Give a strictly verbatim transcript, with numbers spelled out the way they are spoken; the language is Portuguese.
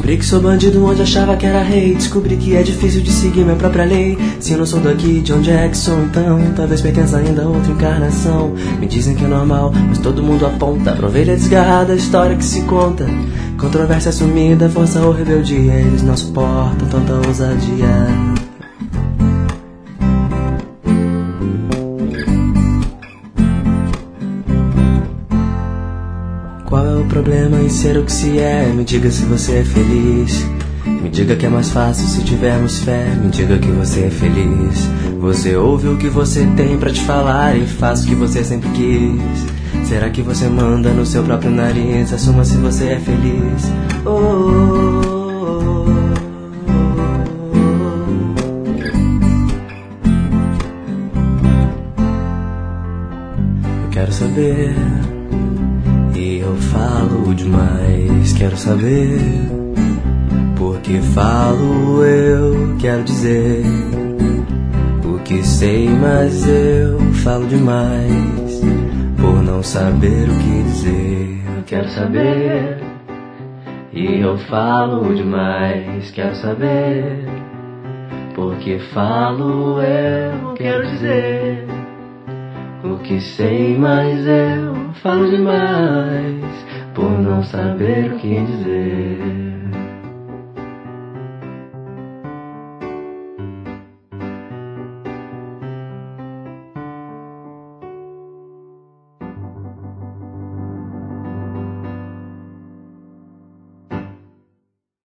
Descobri que sou bandido onde achava que era rei. Descobri que é difícil de seguir minha própria lei. Se eu não sou daqui, de onde é que sou então? Talvez pertença ainda a outra encarnação. Me dizem que é normal, mas todo mundo aponta pra ovelha desgarrada, a história que se conta. Controvérsia assumida, força ou rebeldia, eles não suportam tanta ousadia. Qual é o problema em ser o que se é? Me diga se você é feliz. Me diga que é mais fácil se tivermos fé. Me diga que você é feliz. Você ouve o que você tem pra te falar e faz o que você sempre quis. Será que você manda no seu próprio nariz? Assuma se você é feliz. Oh, oh, oh, oh. Eu quero saber. E eu falo demais, quero saber. Porque falo eu, quero dizer. O que sei, mas eu falo demais. Por não saber o que dizer, eu quero saber. E eu falo demais, quero saber. Porque falo eu, quero dizer. O que sei, mas eu falo demais, por não saber o que dizer.